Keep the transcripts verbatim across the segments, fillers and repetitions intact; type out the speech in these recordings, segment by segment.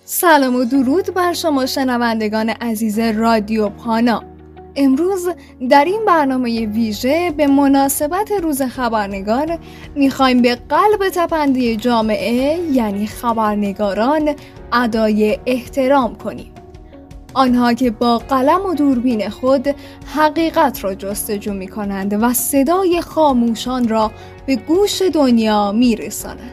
سلام و درود بر شما شنوندگان عزیز رادیو پانا. امروز در این برنامه ویژه به مناسبت روز خبرنگار میخوایم به قلب تپنده جامعه یعنی خبرنگاران ادای احترام کنیم. آنها که با قلم و دوربین خود حقیقت را جستجو میکنند و صدای خاموشان را به گوش دنیا میرسانند.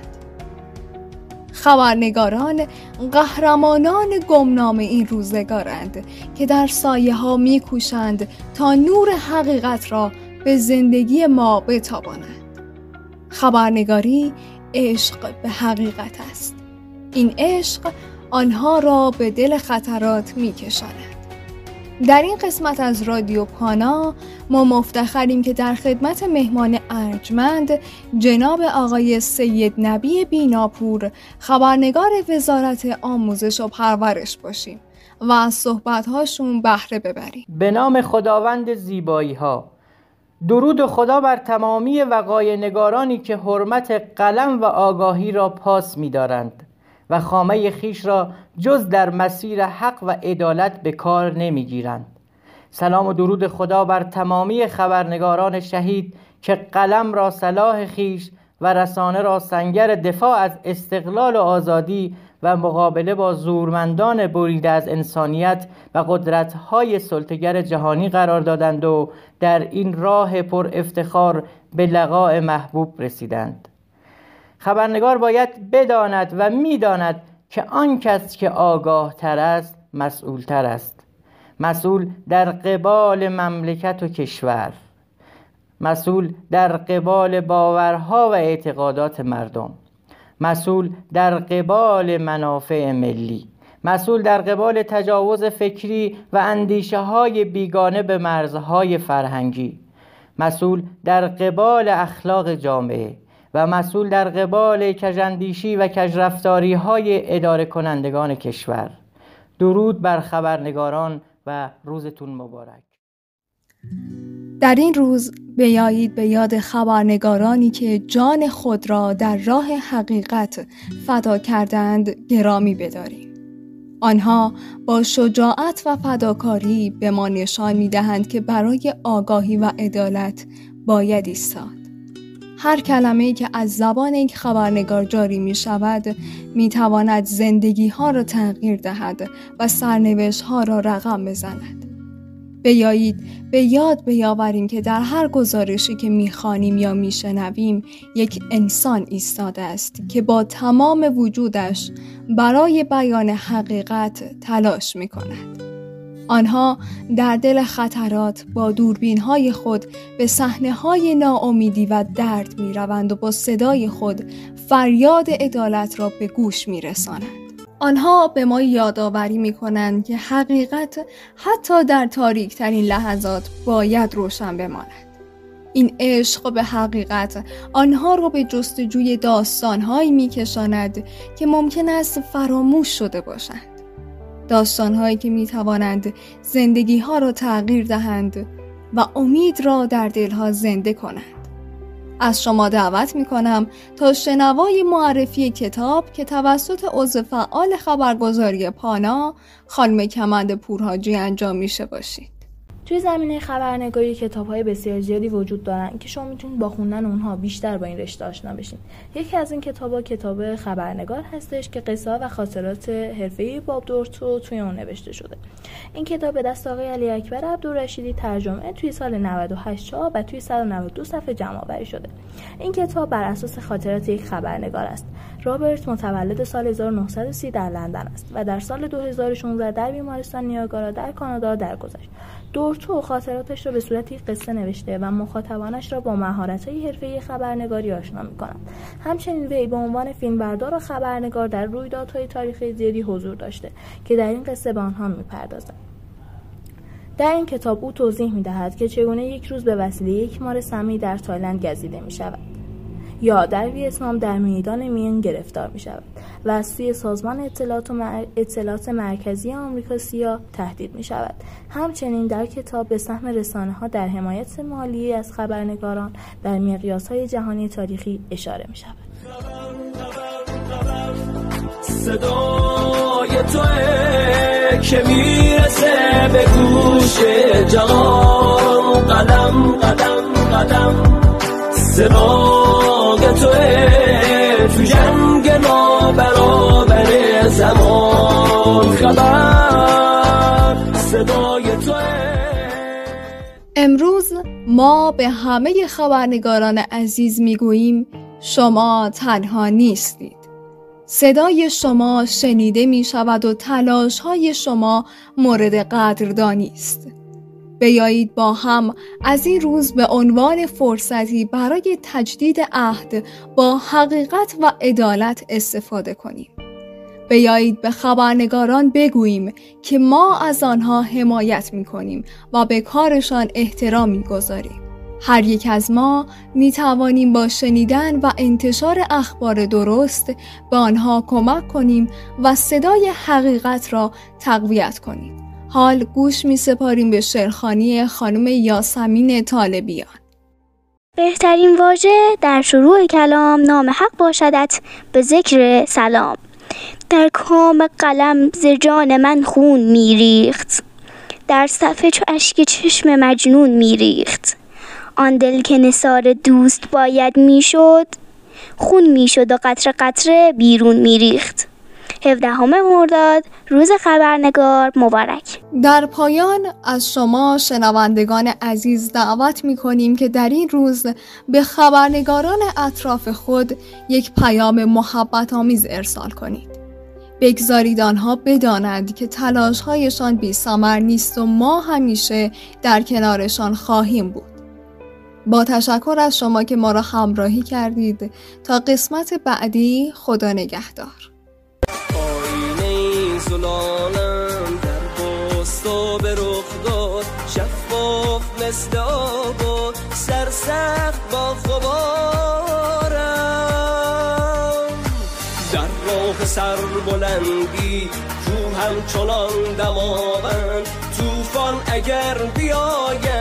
خبرنگاران قهرمانان گمنام این روزگارند که در سایه ها می کوشند تا نور حقیقت را به زندگی ما بتابانند. خبرنگاری عشق به حقیقت است. این عشق آنها را به دل خطرات می کشاند. در این قسمت از رادیو پانا ما مفتخریم که در خدمت مهمان ارجمند جناب آقای سید نبی بیناپور خبرنگار وزارت آموزش و پرورش باشیم و از صحبت‌هاشون بهره ببریم. به نام خداوند زیبایی‌ها. درود خدا بر تمامی وقایع نگارانی که حرمت قلم و آگاهی را پاس می‌دارند و خامه خیش را جز در مسیر حق و عدالت به کار نمیگیرند. سلام و درود خدا بر تمامی خبرنگاران شهید که قلم را سلاح خیش و رسانه را سنگر دفاع از استقلال و آزادی و مقابله با زورمندان بریده از انسانیت و قدرت‌های سلطه‌گر جهانی قرار دادند و در این راه پر افتخار به لقاء محبوب رسیدند. خبرنگار باید بداند و می‌داند که آن کس که آگاه تر است مسئول تر است. مسئول در قبال مملکت و کشور، مسئول در قبال باورها و اعتقادات مردم، مسئول در قبال منافع ملی، مسئول در قبال تجاوز فکری و اندیشه های بیگانه به مرزهای فرهنگی، مسئول در قبال اخلاق جامعه و مسئول در قبال کژاندیشی و کژرفتاری های اداره کنندگان کشور. درود بر خبرنگاران و روزتون مبارک. در این روز بیایید به یاد خبرنگارانی که جان خود را در راه حقیقت فدا کردند گرامی بداریم. آنها با شجاعت و فداکاری به ما نشان می‌دهند که برای آگاهی و عدالت باید ایستاد. هر کلمه‌ای که از زبان یک خبرنگار جاری می شود می تواند زندگی ها را تغییر دهد و سرنوشت ها را رقم بزند. بیایید به یاد بیاوریم که در هر گزارشی که می خوانیم یا می شنویم یک انسان ایستاده است که با تمام وجودش برای بیان حقیقت تلاش می کند. آنها در دل خطرات با دوربین‌های خود به صحنه‌های ناامیدی و درد می‌روند و با صدای خود فریاد عدالت را به گوش می‌رسانند. آنها به ما یادآوری می‌کنند که حقیقت حتی در تاریک‌ترین لحظات باید روشن بماند. این عشق به حقیقت آنها را به جستجوی داستان‌هایی می‌کشاند که ممکن است فراموش شده باشند. داستان‌هایی که می‌توانند زندگی‌ها را تغییر دهند و امید را در دل‌ها زنده کنند. از شما دعوت می‌کنم تا شنوای معرفی کتاب که توسط عضو فعال خبرگزاری پانا خانم کمند پورحاجی انجام میشه باشید. توی زمینه خبرنگاری کتاب‌های بسیار زیادی وجود دارن که شما میتونید با خوندن اونها بیشتر با این رشته آشنا بشین. یکی از این کتاب‌ها کتاب خبرنگار هستش که قصه و خاطرات حرفه‌ای باب دورتو توی اون نوشته شده. این کتاب به دست آقای علی اکبر عبدالرشیدی ترجمه توی سال نود و هشت چاپ و توی صد و نود و دو صفحه جمع‌آوری شده. این کتاب بر اساس خاطرات یک خبرنگار است. رابرت متولد سال هزار و نهصد و سی در لندن است و در سال دو هزار و شانزده در بیمارستان نیاگارا در کانادا درگذشت. دورتو خاطراتش را به صورت یک قصه نوشته و مخاطبانش را با مهارت‌های حرفه‌ای خبرنگاری آشنا می‌کند. همچنین وی به عنوان فیلمبردار و خبرنگار در رویدادهای تاریخی زیادی حضور داشته که در این قصه به آنها می‌پردازد. در این کتاب او توضیح می‌دهد که چگونه یک روز به وسیله یک مار سمی در تایلند گزیده می‌شود یا در ویتنام در میدان مین گرفتار می شود و از سوی سازمان اطلاعات, و مر... اطلاعات مرکزی آمریکا سیا تهدید می شود. همچنین در کتاب به سهم رسانه ها در حمایت مالی از خبرنگاران در مقیاس های جهانی تاریخی اشاره می شود. صدای که میرسه به گوش جهان. قدم قدم قدم صدای توه تو جنگ ما برابر زمان. خبر صدای توه. امروز ما به همه خبرنگاران عزیز میگوییم شما تنها نیستید. صدای شما شنیده می شود و تلاش های شما مورد قدردانی است. بیایید با هم از این روز به عنوان فرصتی برای تجدید عهد با حقیقت و عدالت استفاده کنیم. بیایید به خبرنگاران بگوییم که ما از آنها حمایت می کنیم و به کارشان احترام می گذاریم. هر یک از ما می توانیم با شنیدن و انتشار اخبار درست به آنها کمک کنیم و صدای حقیقت را تقویت کنیم. حال گوش می سپاریم به شعرخوانی خانم یاسمین طالبیان. بهترین واژه در شروع کلام نام حق باشدت به ذکر سلام. در کام قلم ز جان من خون میریخت، در صفحه چو اشک چشم مجنون میریخت. آن دل که نثار دوست باید میشد، خون میشد و قطره قطره بیرون میریخت. هفدهم مرداد روز خبرنگار مبارک. در پایان از شما شنوندگان عزیز دعوت می‌کنیم که در این روز به خبرنگاران اطراف خود یک پیام محبت آمیز ارسال کنید. بگذارید آنها بدانند که تلاش‌هایشان بی‌ثمر نیست و ما همیشه در کنارشان خواهیم بود. با تشکر از شما که ما را همراهی کردید. تا قسمت بعدی، خدا نگهدار. آینه زلالم در بستا به رخ داد، شفاف مثل آب و سرسخت با غبارم. در راه سر بلندی کو همچنان دماوند، طوفان اگر بیاید